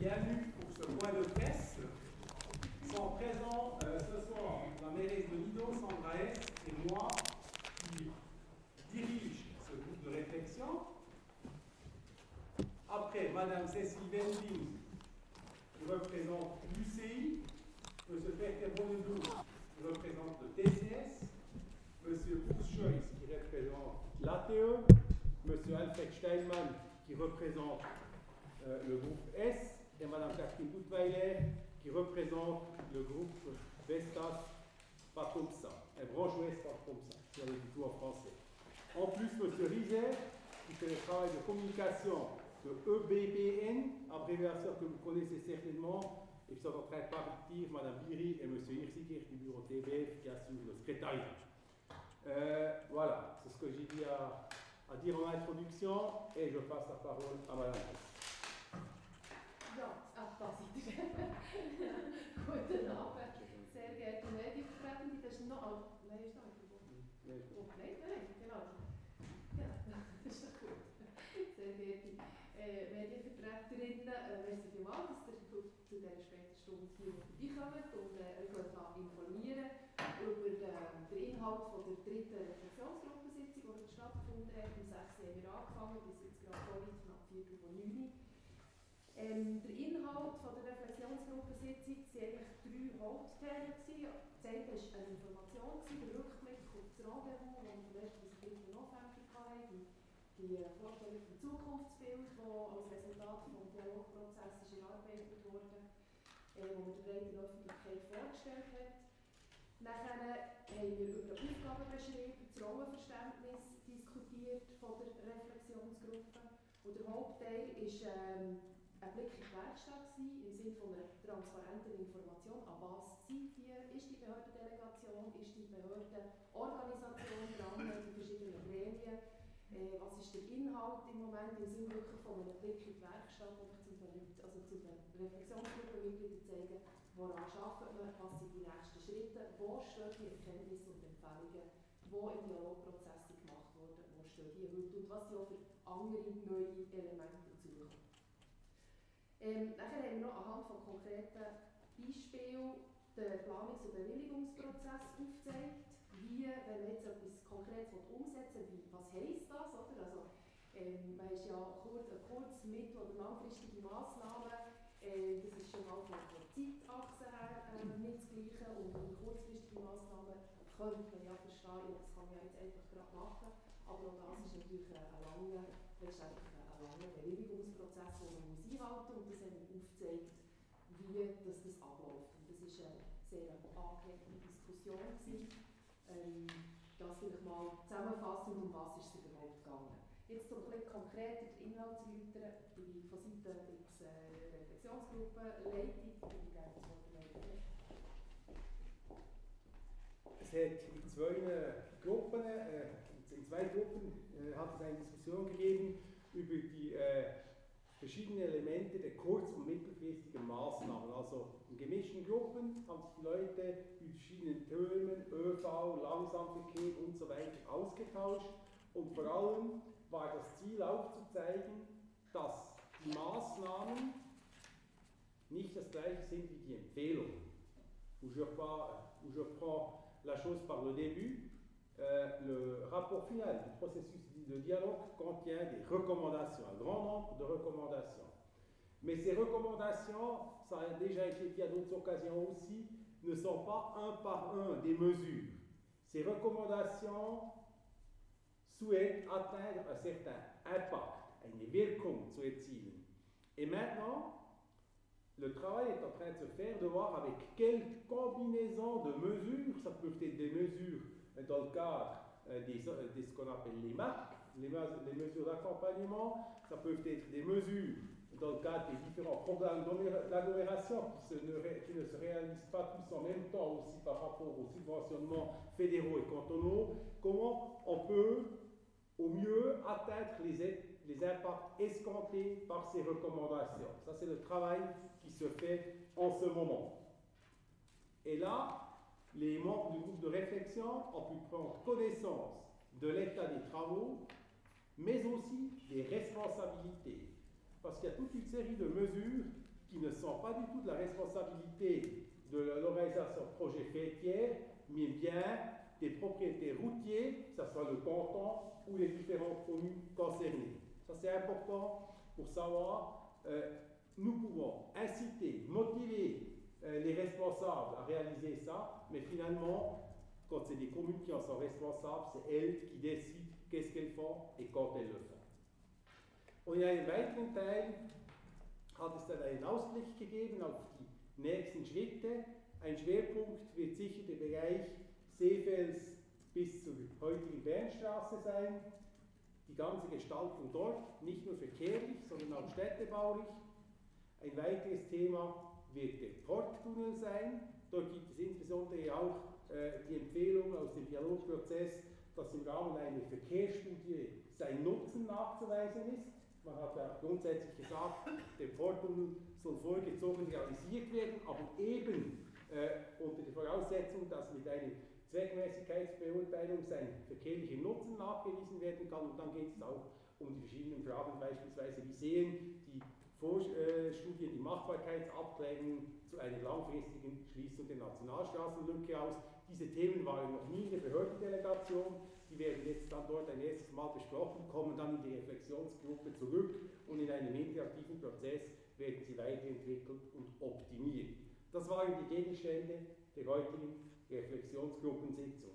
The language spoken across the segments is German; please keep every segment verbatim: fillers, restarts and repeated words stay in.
bienvenue pour ce point de presse. Sont présents euh, ce soir la mairesse de Nido, Sandra S, et moi qui dirige ce groupe de réflexion. Après, Madame Cécile Wending qui représente l'U C I, Monsieur Peter Bonedou qui représente le T C S, Monsieur Bruce Joyce qui représente l'A T E, Monsieur Alfred Steinmann qui représente euh, le groupe S, et Madame Catherine Gutweiler qui représente le groupe Vestas, pas comme ça, un branche ouest, pas comme ça, si on est du tout en français. En plus, Monsieur Rizer qui fait le travail de communication de E B B N, abréviation que vous connaissez certainement, et qui sont en train de partir, Madame Biri et Monsieur Hirsiker du bureau T V F qui assure le secrétariat. Euh, voilà, c'est ce que j'ai dit à, à dire en introduction, et je passe la parole à Madame. Ja, ach, da seid ihr. Guten Abend, sehr geehrte Medienvertretende. Das ist noch. Oh, nein, ist noch nicht verbunden. Oh, nein, nein, genau. Ja, das ist doch gut. Sehr geehrte äh, Medienvertreterinnen, äh, merci vielmals, dass ihr zu dieser späten Stunde hier vorbeikommt und äh, euch informieren über äh, den Inhalt von der dritten Reflexionsgruppensitzung, die stattgefunden hat. Um sechs Uhr haben wir angefangen, bis jetzt gerade vorhin knapp vier Uhr neun. Ähm, der Inhalt von der Reflexionsgruppensitzung waren eigentlich drei Hauptthemen. Das eine war eine Information, der Rückblick auf das Rendezvous, das wir vom ersten bis dritten November hatten, die, die Vorstellung vom Zukunftsbild, das als Resultat des Dialogprozesses erarbeitet wurde, äh, wo wir der breiten Öffentlichkeit vorgestellt hat. Nachher haben wir über den Aufgabenbeschrieb, das Rollenverständnis diskutiert von der Reflexionsgruppe. Und der Hauptteil ist ähm, ein Blick in die Werkstatt im Sinne von einer transparenten Information, an was sind die, ist die Behördendelegation, ist die Behördenorganisation dran, die verschiedenen Gremien, äh, was ist der Inhalt im Moment im Sinne wirklich von einem Blick in die Werkstatt, um zu den, also zu den Reflexionsgruppenmitgliedern zeigen, woran arbeitet man, was sind die nächsten Schritte, wo stehen die Erkenntnisse und Empfehlungen, wo im Dialogprozess gemacht wurden, wo stehen die heute und was sind auch für andere neue Elemente dazukommen. Ähm, nachher haben wir noch anhand von konkreten Beispielen den Planungs- und Bewilligungsprozess aufgezeigt. Wie, wenn man jetzt etwas Konkretes umsetzen will, was heisst das? Oder? Also, ähm, man ist ja kurz, eine kurz-, mittel- oder langfristige Massnahmen, äh, das ist schon mal von der Zeitachse her äh, nicht das Gleiche. Und eine kurzfristige Massnahmen könnte man ja verstehen, ja, das kann man ja jetzt einfach gerade machen. Aber auch das ist natürlich ein, ein langer, letztendlich ein langer Bewilligungsprozess, den man muss einhalten muss. Und das haben wir aufgezeigt, wie das, das abläuft. Und das war eine sehr angeregte Diskussion. Ähm, das vielleicht mal zusammenfassend, um was ist es überhaupt gegangen. Jetzt um ein bisschen konkreter den Inhalt zu erläutern, ich von Seiten der äh, Reflexionsgruppe Leitung, die gerne das Wort melden. Es hat in zwei Gruppen, äh, in zwei Gruppen äh, hat es eine Diskussion gegeben über die äh, verschiedenen Elemente der kurz- und mittelfristigen Maßnahmen. Also in gemischten Gruppen haben sich die Leute über verschiedene Themen, ÖV, Langsamverkehr und so weiter ausgetauscht. Und vor allem war das Ziel aufzuzeigen, dass die Maßnahmen nicht das gleiche sind wie die Empfehlungen. Où je, où je prends la chose par le début. Euh, le rapport final du processus de dialogue contient des recommandations, un grand nombre de recommandations. Mais ces recommandations, ça a déjà été dit à d'autres occasions aussi, ne sont pas un par un des mesures. Ces recommandations souhaitent atteindre un certain impact, eine Wirkung zu erzielen. Et maintenant, le travail est en train de se faire de voir avec quelle combinaison de mesures, ça peut être des mesures dans le cadre euh, des, des, ce qu'on appelle les M A C, les, les mesures d'accompagnement, ça peut être des mesures dans le cadre des différents programmes d'agglomération qui, qui ne se réalisent pas tous en même temps aussi par rapport aux subventionnements fédéraux et cantonaux. Comment on peut au mieux atteindre les, les impacts escomptés par ces recommandations. Ça, c'est le travail qui se fait en ce moment. Et là, les membres du groupe de réflexion ont pu prendre connaissance de l'état des travaux, mais aussi des responsabilités. Parce qu'il y a toute une série de mesures qui ne sont pas du tout de la responsabilité de l'organisation projet fêtière, mais bien des propriétaires routiers, que ce soit le canton ou les différentes communes concernées. Ça c'est important pour savoir, euh, nous pouvons inciter, motiver euh, les responsables à réaliser ça, mais finalement, quand c'est des communes qui en sont responsables, c'est elles qui décident qu'est-ce qu'elles font et quand elles le font. Und in einem weiteren Teil hat es dann einen Ausblick gegeben auf die nächsten Schritte. Ein Schwerpunkt wird sicher der Bereich Seefels bis zur heutigen Bernstraße sein. Die ganze Gestaltung dort, nicht nur verkehrlich, sondern auch städtebaulich. Ein weiteres Thema wird der Porttunnel sein. Dort gibt es insbesondere auch äh, die Empfehlung aus dem Dialogprozess, dass im Rahmen einer Verkehrsstudie sein Nutzen nachzuweisen ist. Man hat ja grundsätzlich gesagt, der Porttunnel soll vorgezogen realisiert werden, aber eben äh, unter der Voraussetzung, dass mit einer Zweckmäßigkeitsbeurteilung sein verkehrlicher Nutzen nachgewiesen werden kann. Und dann geht es auch um die verschiedenen Fragen, beispielsweise wie sehen die Vorstudien, die Machbarkeitsabklärungen zu einer langfristigen Schließung der Nationalstraßenlücke aus. Diese Themen waren noch nie in der Behördendelegation, die werden jetzt dann dort ein erstes Mal besprochen, kommen dann in die Reflexionsgruppe zurück und in einem interaktiven Prozess werden sie weiterentwickelt und optimiert. Das waren die Gegenstände der heutigen Reflexionsgruppensitzung.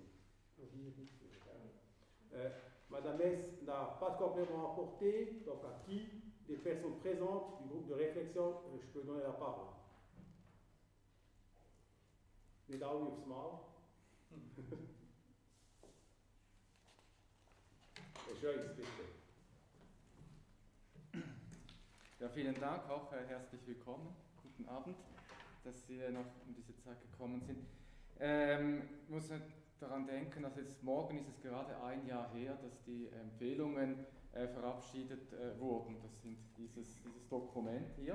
Euh, Madame S n'a pas de complément à apporter, donc à qui des personnes présentes du groupe de réflexion, je peux donner la parole. Nicht alle aufs Mal. Herr Scheuß, bitte. Ja, vielen Dank, auch äh, herzlich willkommen. Guten Abend, dass Sie noch um diese Zeit gekommen sind. Ähm, ich muss daran denken, dass jetzt morgen ist es gerade ein Jahr her, dass die Empfehlungen äh, verabschiedet äh, wurden. Das sind dieses, dieses Dokument hier.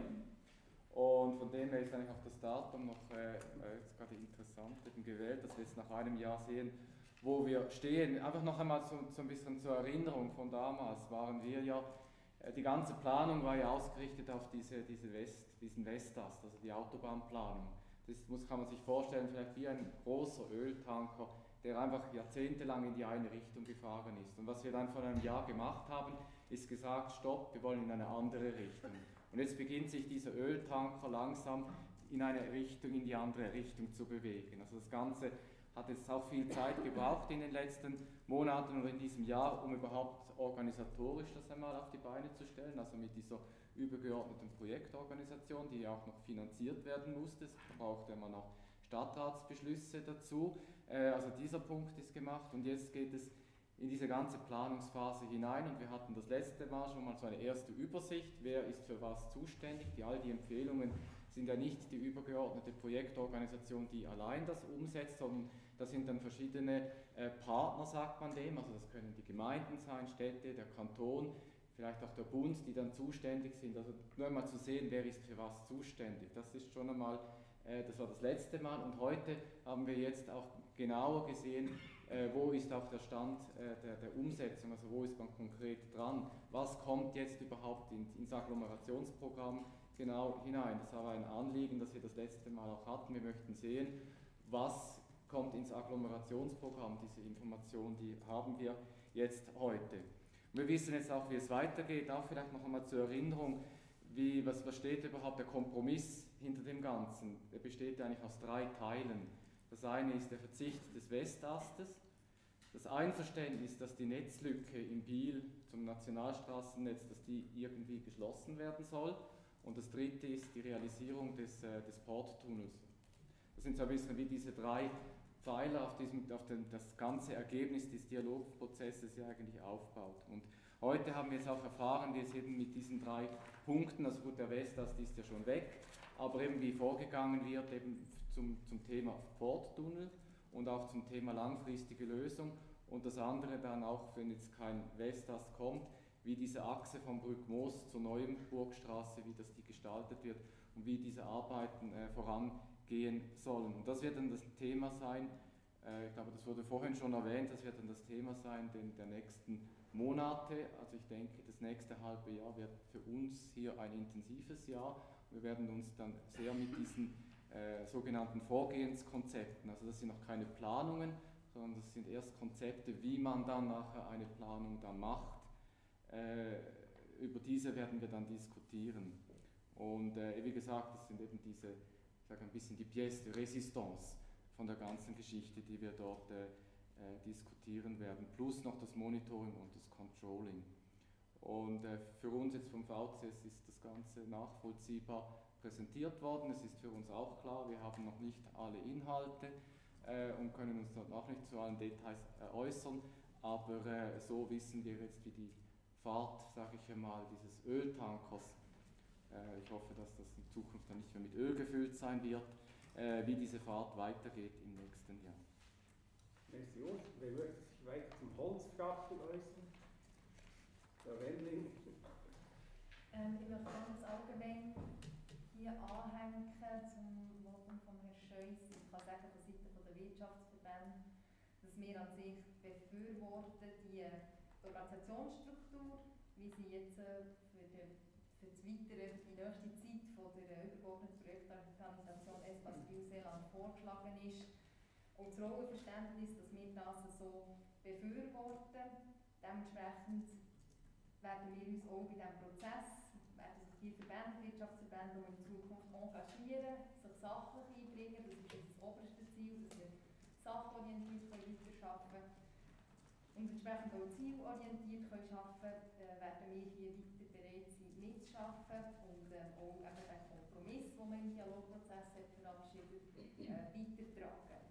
Und von dem her ist eigentlich auch das Datum noch äh, jetzt gerade interessant eben gewählt, dass wir jetzt nach einem Jahr sehen, wo wir stehen. Einfach noch einmal so, so ein bisschen zur Erinnerung von damals waren wir ja, äh, die ganze Planung war ja ausgerichtet auf diese, diese West, diesen Westast, also die Autobahnplanung. Das muss, kann man sich vorstellen, vielleicht wie ein großer Öltanker, der einfach jahrzehntelang in die eine Richtung gefahren ist. Und was wir dann vor einem Jahr gemacht haben, ist gesagt, stopp, wir wollen in eine andere Richtung. Und jetzt beginnt sich dieser Öltanker langsam in eine Richtung, in die andere Richtung zu bewegen. Also das Ganze hat jetzt auch viel Zeit gebraucht in den letzten Monaten und in diesem Jahr, um überhaupt organisatorisch das einmal auf die Beine zu stellen, also mit dieser übergeordneten Projektorganisation, die ja auch noch finanziert werden musste. Es brauchte man noch Stadtratsbeschlüsse dazu. Also dieser Punkt ist gemacht und jetzt geht es in diese ganze Planungsphase hinein und wir hatten das letzte Mal schon mal so eine erste Übersicht, wer ist für was zuständig. Die, all die Empfehlungen sind ja nicht die übergeordnete Projektorganisation, die allein das umsetzt, sondern das sind dann verschiedene äh, Partner, sagt man dem, also das können die Gemeinden sein, Städte, der Kanton, vielleicht auch der Bund, die dann zuständig sind. Also nur einmal zu sehen, wer ist für was zuständig. Das ist schon einmal, äh, das war das letzte Mal und heute haben wir jetzt auch genauer gesehen, äh, wo ist auch der Stand äh, der, der Umsetzung, also wo ist man konkret dran, was kommt jetzt überhaupt in, ins Agglomerationsprogramm genau hinein. Das war ein Anliegen, das wir das letzte Mal auch hatten. Wir möchten sehen, was kommt ins Agglomerationsprogramm, diese Information, die haben wir jetzt heute. Wir wissen jetzt auch, wie es weitergeht, auch vielleicht noch einmal zur Erinnerung, wie, was, was steht überhaupt der Kompromiss hinter dem Ganzen. Der besteht eigentlich aus drei Teilen. Das eine ist der Verzicht des Westastes, das Einverständnis, dass die Netzlücke in Biel zum Nationalstraßennetz, dass die irgendwie geschlossen werden soll, und das dritte ist die Realisierung des, äh, des Porttunnels. Das sind so ein bisschen wie diese drei Pfeiler, auf, diesem, auf den, das ganze Ergebnis des Dialogprozesses ja eigentlich aufbaut. Und heute haben wir jetzt auch erfahren, wie es eben mit diesen drei Punkten, also gut, der Westast ist ja schon weg, aber eben wie vorgegangen wird eben zum, zum Thema Porttunnel und auch zum Thema langfristige Lösung und das andere dann auch, wenn jetzt kein Westast kommt, wie diese Achse von Brückmoos zur neuen Burgstraße, wie das die gestaltet wird und wie diese Arbeiten äh, vorangehen sollen. Und das wird dann das Thema sein, äh, ich glaube, das wurde vorhin schon erwähnt, das wird dann das Thema sein den, der nächsten Monate. Also ich denke, das nächste halbe Jahr wird für uns hier ein intensives Jahr. wir werden uns dann sehr mit diesen äh, sogenannten Vorgehenskonzepten, also das sind noch keine Planungen, sondern das sind erst Konzepte, wie man dann nachher eine Planung dann macht. Äh, über diese werden wir dann diskutieren. Und äh, wie gesagt, das sind eben diese, ich sage ein bisschen die Pièce de Résistance von der ganzen Geschichte, die wir dort äh, äh, diskutieren werden, plus noch das Monitoring und das Controlling. Und äh, für uns jetzt vom V C S ist das Ganze nachvollziehbar präsentiert worden. Es ist für uns auch klar, wir haben noch nicht alle Inhalte äh, und können uns dort auch nicht zu allen Details äh, äußern, aber äh, so wissen wir jetzt, wie die Fahrt, sage ich einmal, dieses Öltankers, äh, ich hoffe, dass das in Zukunft dann nicht mehr mit Öl gefüllt sein wird, äh, wie diese Fahrt weitergeht im nächsten Jahr. Merci, Urs. Wer möchte sich weiter zum Holzfrachten äußern? Herr Wendling. Ähm, ich möchte ganz allgemein hier anhängen zum Votum von Herrn Scheuss. Ich kann sagen, von Seiten der Wirtschaftsverbände, dass wir an sich befürworten die Organisationsstruktur, wie sie jetzt äh, für, die, für das Weitere, für die nächste Zeit von der übergeordneten Projektorganisation Espace Biel-Seeland vorgeschlagen ist. Und das Rollenverständnis, dass wir das so befürworten. Dementsprechend werden wir uns auch bei diesem Prozess, werden sich die Verbände, Wirtschaftsverbände auch in Zukunft engagieren, sich sachlich einbringen. Das ist das oberste Ziel, dass wir sachorientiert weiterarbeiten können. Und entsprechend auch zielorientiert können arbeiten können, äh, werden wir hier weiter bereit sein, mitzuarbeiten und äh, auch eben den Kompromiss, den man im Dialogprozess hat verabschiedet, äh, weitertragen.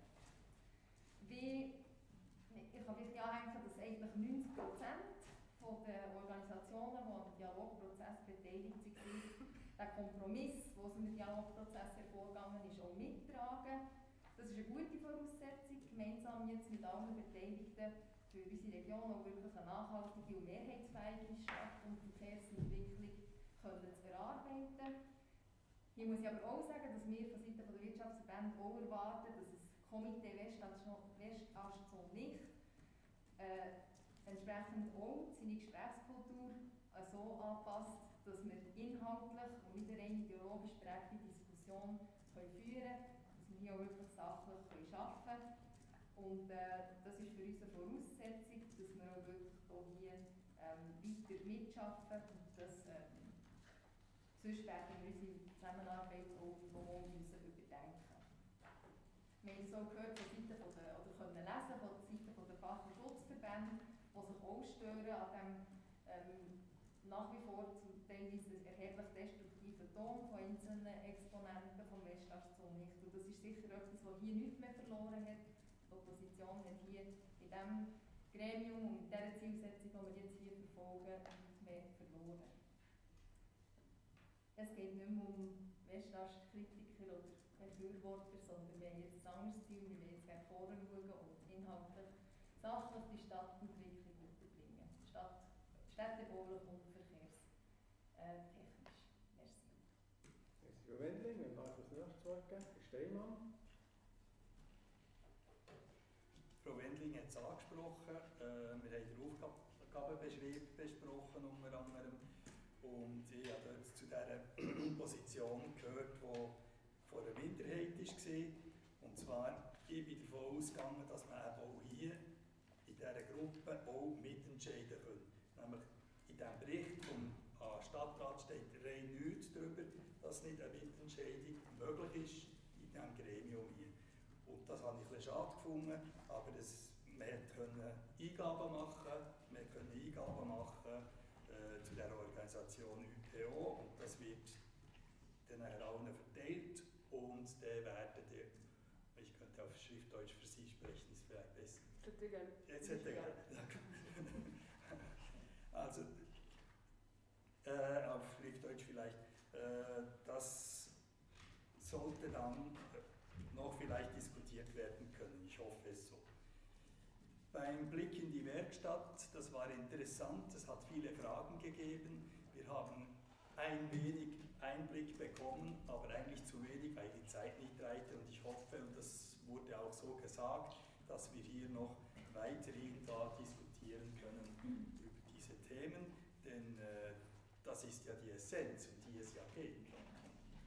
Wie, ich kann vielleicht anhängen, dass eigentlich neunzig Prozent von den Organisationen, die am Dialogprozess beteiligt waren, den Kompromiss, der aus dem Dialogprozess hervorgegangen ist, auch mittragen. Das ist eine gute Voraussetzung, gemeinsam jetzt mit allen Beteiligten für unsere Region auch wirklich eine nachhaltige und mehrheitsfähige Stadt- und Verkehrsentwicklung können zu erarbeiten. Hier muss ich aber auch sagen, dass wir von Seiten der Wirtschaftsverbände auch erwarten, dass das Komitee Westast nicht äh, entsprechend auch seine Gesprächskultur äh, so anpasst, dass wir inhaltlich und nicht eine rein ideologisch prägte Diskussion können führen können, dass wir hier auch wirklich sachlich können arbeiten können. Und äh, das ist für uns eine Voraussetzung, dass wir auch wirklich hier ähm, weiter mitarbeiten und das, ähm, sonst werden wir unsere Zusammenarbeit auch nochmal müssen überdenken. Wir haben es auch gehört von Seiten von der, oder können lesen von Seiten der Fach- und Schutzverbände, die sich auch stören an dem ähm, nach wie vor zum teilweise erheblich destruktiven Ton von einzelnen Exponenten vom Westast-Zonicht. Und das ist sicher etwas, das hier nichts mehr verloren hat. Die Opposition hat hier in diesem Gremium und mit dieser Zielsetzung, die wir jetzt hier verfolgen, nichts mehr verloren. Es geht nicht mehr um Westast-Kritiker oder Befürworter, sondern wir haben jetzt ein anderes Ziel, wir wollen jetzt gerne vorne schauen und inhaltlich sachlich die Stadtentwicklung weiterbringen. Stadt, städtebaulich und verkehrstechnisch. Merci. Merci, Frau Wendling. Wir haben das nächste Wort geben. Herr Steinmann. Frau Wendling hat es angesprochen. Äh, wir haben den Aufgabenbeschrieb besprochen unter anderem. Und ich habe dort zu dieser Position gehört, die von einer Minderheit war. Und zwar, ich bin davon ausgegangen, dass man eben auch hier in dieser Gruppe auch mitentscheiden kann. Nämlich in diesem Bericht vom äh, Stadtrat steht rein nichts darüber, dass nicht eine Mitentscheidung möglich ist in diesem Gremium hier. Und das habe ich ein bisschen schade gefunden, aber das, wir konnten Eingaben machen, wir können Eingaben machen äh, zu dieser Organisation U P O und das wird dann allen verteilt und dann werden die, ich könnte auf Schriftdeutsch für Sie sprechen, ist vielleicht besser. Jetzt hätte ich gerne. Also, äh, auf Schriftdeutsch vielleicht, äh, das sollte dann noch vielleicht diskutiert werden können. Ich hoffe es so. Beim Blick in die Werkstatt, das war interessant, es hat viele Fragen gegeben. Wir haben ein wenig Einblick bekommen, aber eigentlich zu wenig, weil die Zeit nicht reichte. Und ich hoffe, und das wurde auch so gesagt, dass wir hier noch weiterhin da diskutieren können über diese Themen, denn äh, das ist ja die Essenz, um die es ja geht.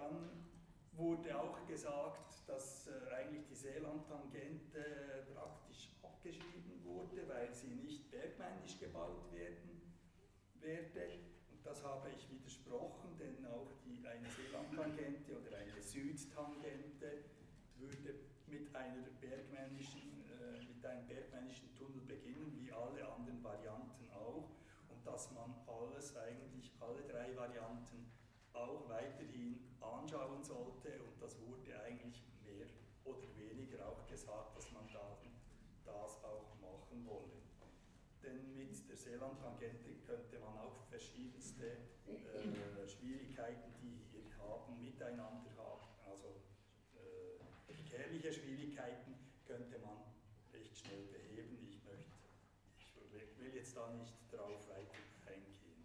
Dann wurde auch gesagt, dass äh, eigentlich die Seelandtangente praktisch abgeschrieben wurde, weil sie nicht bergmännisch gebaut werden werde. Und das habe ich widersprochen, denn auch die, eine Seelandtangente oder eine Südtangente würde mit, einer bergmännischen, äh, mit einem bergmännischen Tunnel beginnen, wie alle anderen Varianten auch. Und dass man alles, eigentlich alle drei Varianten auch weiterhin anschauen sollte, und das wurde eigentlich mehr oder weniger auch gesagt, dass man da, das auch machen wolle. Denn mit der Seelandtangente könnte man auch verschiedenste äh, Schwierigkeiten, die wir haben, miteinander haben. Also äh, verkehrliche Schwierigkeiten könnte man recht schnell beheben. Ich möchte, ich will jetzt da nicht drauf weiter eingehen.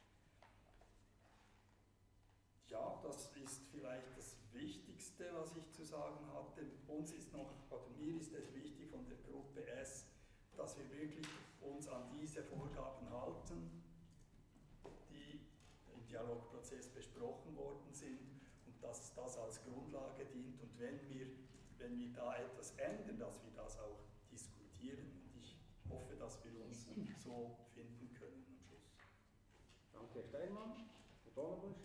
Ja, das ist vielleicht das Wichtigste, was ich zu sagen hatte. Uns ist noch, oder mir ist es wichtig von der Gruppe S, dass wir wirklich uns an diese Vorgaben halten, die im Dialogprozess besprochen worden sind, und dass das als Grundlage dient. Und wenn wir, wenn wir da etwas ändern, dass wir das auch diskutieren. Und ich hoffe, dass wir uns so finden können am Schluss. Danke, Herr Steinmann. Herr Donnerbusch.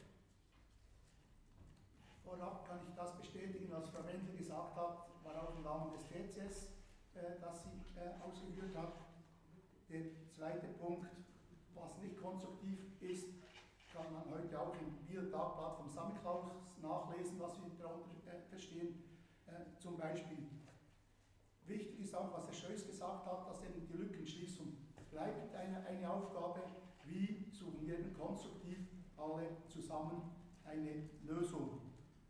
Vorab kann ich das bestätigen, was Frau Wendel gesagt hat, war auch im Rahmen des T C S, äh, das sie äh, ausgeführt hat. Der zweite Punkt, was nicht konstruktiv ist, kann man heute auch im Biel-Tagblatt vom Samichlaus nachlesen, was wir darunter äh, verstehen. Äh, zum Beispiel, wichtig ist auch, was Herr Scheuss gesagt hat, dass eben die Lückenschließung bleibt eine, eine Aufgabe. Wie suchen wir eben konstruktiv alle zusammen eine Lösung?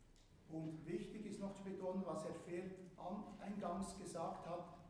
Und wichtig ist noch zu betonen, was Herr Fehr eingangs gesagt hat,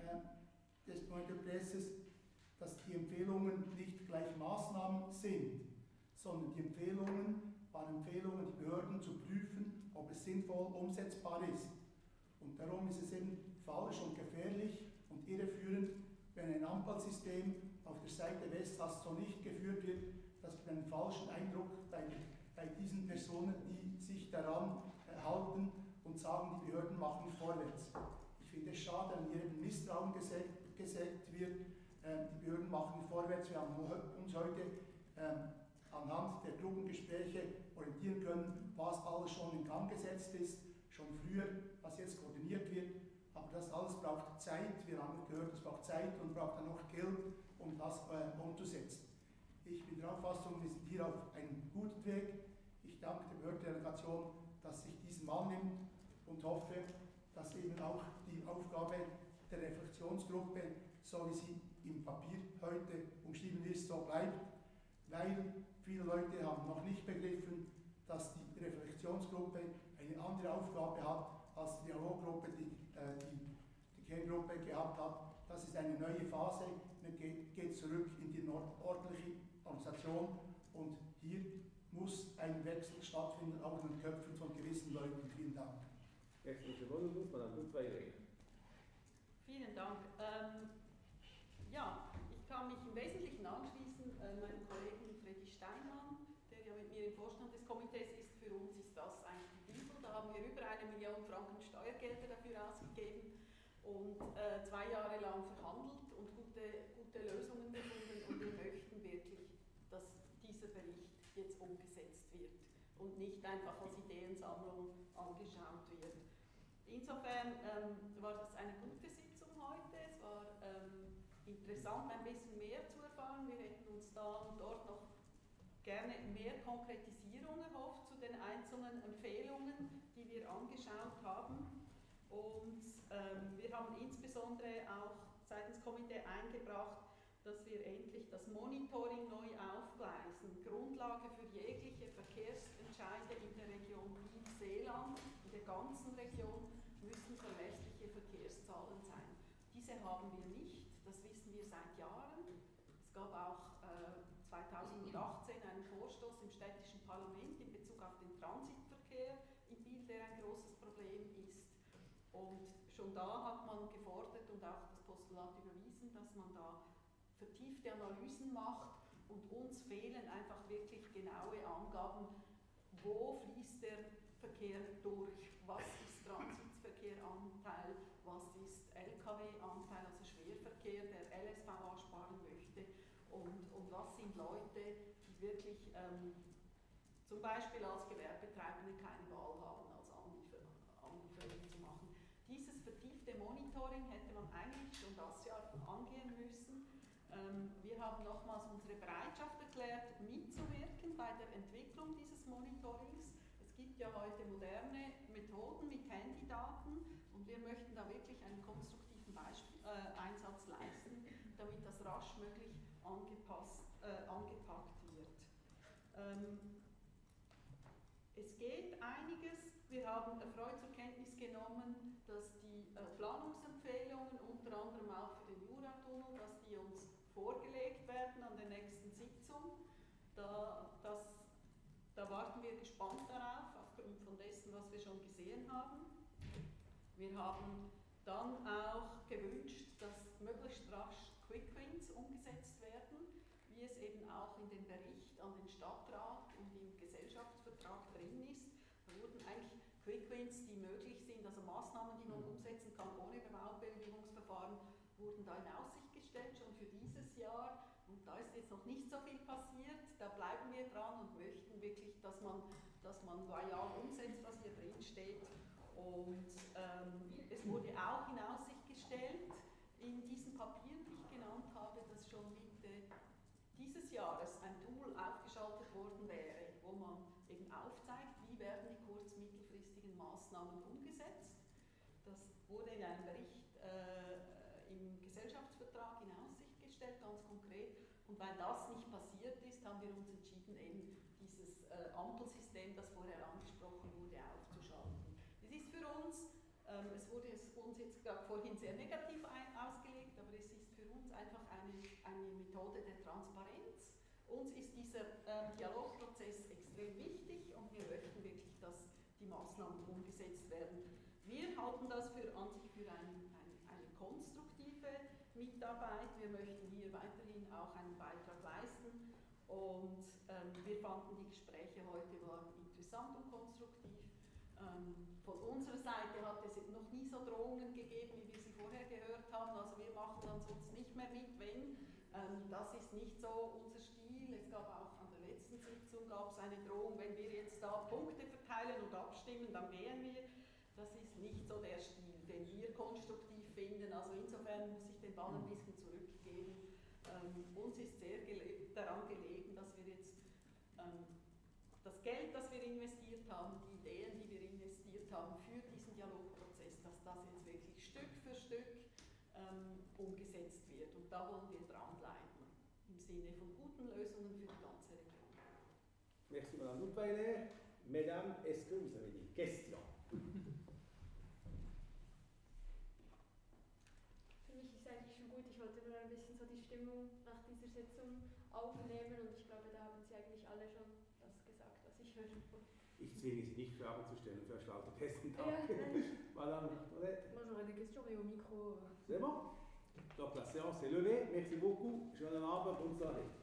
äh, des Point de Presses, dass die Empfehlungen nicht gleich Maßnahmen sind, sondern die Empfehlungen waren Empfehlungen, die Behörden zu prüfen, ob es sinnvoll umsetzbar ist. Und darum ist es eben falsch und gefährlich und irreführend, wenn ein Ampelsystem auf der Seite Westhast so nicht geführt wird, dass wir einen falschen Eindruck bei, bei diesen Personen, die sich daran halten und sagen, die Behörden machen vorwärts. Ich finde es schade, wenn hier eben Misstrauen gesägt, gesägt wird. Ähm, die Behörden machen vorwärts. Wir haben uns heute ähm, anhand der Gruppengespräche orientieren können, was alles schon in Gang gesetzt ist, schon früher, was jetzt koordiniert wird. Aber das alles braucht Zeit. Wir haben gehört, es braucht Zeit und braucht dann noch Geld, um das äh, umzusetzen. Ich bin der Auffassung, wir sind hier auf einem guten Weg. Ich danke der Behördendelegation, dass sich diesen annimmt, und hoffe, dass eben auch die Aufgabe der Reflexionsgruppe, so wie sie im Papier heute umschrieben ist, so bleibt, weil viele Leute haben noch nicht begriffen, dass die Reflexionsgruppe eine andere Aufgabe hat, als die Dialoggruppe, die, äh, die, die Kerngruppe gehabt hat. Das ist eine neue Phase, man geht, geht zurück in die ordentliche Organisation, und hier muss ein Wechsel stattfinden, auch in den Köpfen von gewissen Leuten. Vielen Dank. Jetzt ist der Wunderbuch von Herrn Duttweiler. Vielen Dank. Ähm, ja, ich kann mich im Wesentlichen anschließen äh, meinem Kollegen Freddy Steinmann, der ja mit mir im Vorstand des Komitees ist. Für uns ist das eigentlich die Bibel. Da haben wir über eine Million Franken Steuergelder dafür ausgegeben und äh, zwei Jahre lang verhandelt und gute, gute Lösungen gefunden, und wir möchten wirklich, dass dieser Bericht jetzt umgesetzt wird und nicht einfach als Ideensammlung angeschaut wird. Insofern ähm, war das eine gute Sitzung heute. Es war ähm, interessant, ein bisschen mehr zu erfahren. Wir hätten uns da und dort noch gerne mehr Konkretisierung erhofft zu den einzelnen Empfehlungen, die wir angeschaut haben. Und ähm, wir haben insbesondere auch seitens Komitee eingebracht, dass wir endlich das Monitoring neu aufgleisen. Grundlage für jegliche Verkehrsentscheide in der Region Biel-Seeland, in der ganzen Region, müssen verlässliche Verkehrszahlen sein. Diese haben wir nicht, das wissen wir seit Jahren. Es gab auch äh, zweitausendachtzehn einen Vorstoß im städtischen Parlament in Bezug auf den Transitverkehr in Biel, der ein großes Problem ist. Und schon da hat man gefordert und auch das Postulat überwiesen, dass man da vertiefte Analysen macht, und uns fehlen einfach wirklich genaue Angaben, wo fließt der Verkehr durch, was ist Transitverkehranteil, was ist L K W-Anteil, also Schwerverkehr, der L S V A sparen möchte, und, und was sind Leute, die wirklich ähm, zum Beispiel als Gewerbetreibende keine Wahl haben, als Anliefer Anlieferung zu machen. Dieses vertiefte Monitoring hätte man eigentlich schon das Jahr angehen müssen. Ähm, wir haben nochmals unsere Bereitschaft erklärt, mitzuwirken bei der Entwicklung dieses Monitorings. Es gibt ja heute moderne Methoden mit Handydaten und wir möchten da wirklich einen konstruktiven Beispiel, äh, Einsatz leisten, damit das rasch möglich angepasst, äh, angepackt wird. Ähm, es geht einiges. Wir haben erfreut zur Kenntnis genommen, dass die äh, Planungsempfehlungen, unter anderem auch für den Juratunnel, dass die uns vorgelegt werden an der nächsten Sitzung. Da, das, da warten wir gespannt darauf, aufgrund von dessen, was wir schon gesehen haben. Wir haben dann auch gewünscht, dass möglichst rasch Quick Wins umgesetzt werden, wie es eben auch in dem Bericht an den Stadtrat und im Gesellschaftsvertrag drin ist. Da wurden eigentlich Quick Wins, die möglich sind, also Maßnahmen, die man umsetzen kann ohne Baubewilligungsverfahren, wurden da in Aussicht gestellt, schon für dieses Jahr. Und da ist jetzt noch nicht so viel passiert. Da bleiben wir dran und möchten wirklich, dass man, dass man loyal umsetzt, was hier drin steht. Und ähm, es wurde auch in Aussicht gestellt, in diesen Papieren, die ich genannt habe, dass schon Mitte dieses Jahres ein Tool aufgeschaltet worden wäre, wo man eben aufzeigt, wie werden die kurz- mittelfristigen Maßnahmen umgesetzt. Das wurde in einem Bericht äh, im Gesellschaftsvertrag in Aussicht gestellt, ganz konkret. Und weil das nicht passiert ist, haben wir uns entschieden, eben dieses äh, Ampelsystem, das vorher angesprochen wurde, aufzuschalten. Es ist für uns, ähm, es wurde es uns jetzt gerade vorhin sehr negativ ein, ausgelegt, aber es ist für uns einfach eine, eine Methode der Transparenz. Uns ist dieser ähm, Dialogprozess extrem wichtig und wir möchten wirklich, dass die Maßnahmen umgesetzt werden. Wir halten das für, an sich für ein, ein, eine konstruktive Mitarbeit. Wir möchten hier weiterhin auch einen Beitrag leisten und ähm, wir fanden, die Gespräche heute waren interessant und konstruktiv. Ähm, von unserer Seite hat es noch nie so Drohungen gegeben, wie wir sie vorher gehört haben. Also wir machen dann sonst nicht mehr mit, wenn. Ähm, das ist nicht so unser Stil. Es gab auch an der letzten Sitzung gab es eine Drohung, wenn wir jetzt da Punkte verteilen und abstimmen, dann gehen wir. Das ist nicht so der Stil, den wir konstruktiv finden. Also insofern muss ich den Ball ein bisschen zurückgeben. Ähm, uns ist sehr gele- daran gelegen, dass wir jetzt ähm, das Geld, das wir investiert haben, die Ideen, die wir investiert haben für diesen Dialogprozess, dass das jetzt wirklich Stück für Stück ähm, umgesetzt wird. Und da wollen wir dranbleiben, im Sinne von guten Lösungen für die ganze Region. Merci Madame Duttweiler. Mesdames, est-ce que vous avez des questions? Für mich ist es eigentlich schon gut. Ich wollte nur ein bisschen so die Stimmung nach dieser Sitzung aufnehmen und ich glaube, da haben Sie eigentlich alle schon das gesagt, was ich hören wollte. Ich zwinge Sie nicht, Fragen zu stellen für einen lauter Testentag. Ja, Madame Toilette. Moi j'aurais des questions, mais au micro. C'est bon? Donc la séance est levée. Merci beaucoup. Schönen Abend und Sache.